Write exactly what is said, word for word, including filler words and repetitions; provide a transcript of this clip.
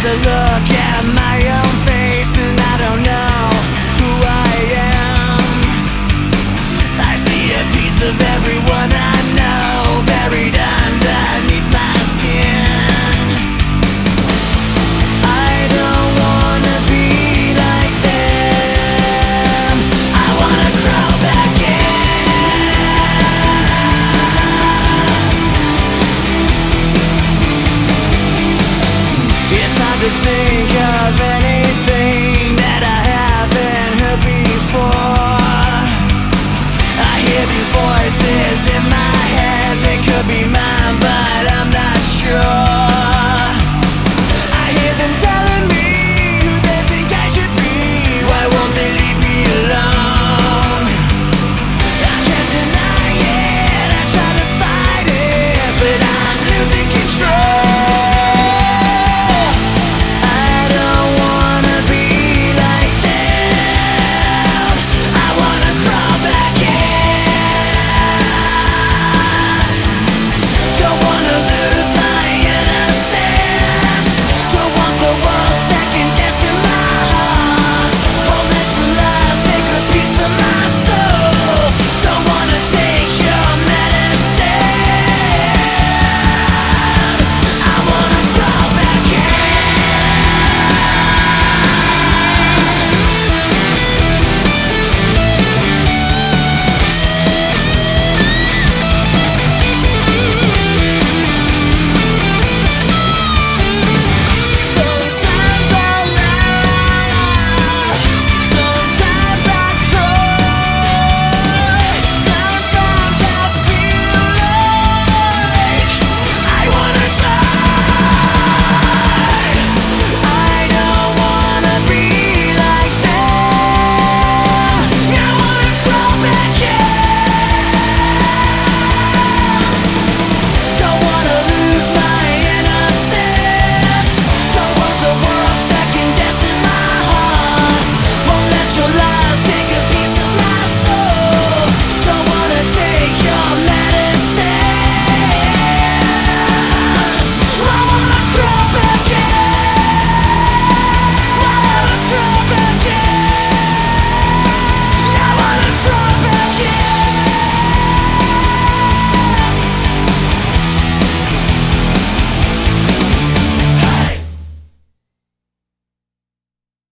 to look at my own face and I don't know who I am. I see a piece of everyone I know buried underneath my skin. I don't wanna be like them. I wanna crawl back in. It's hard to think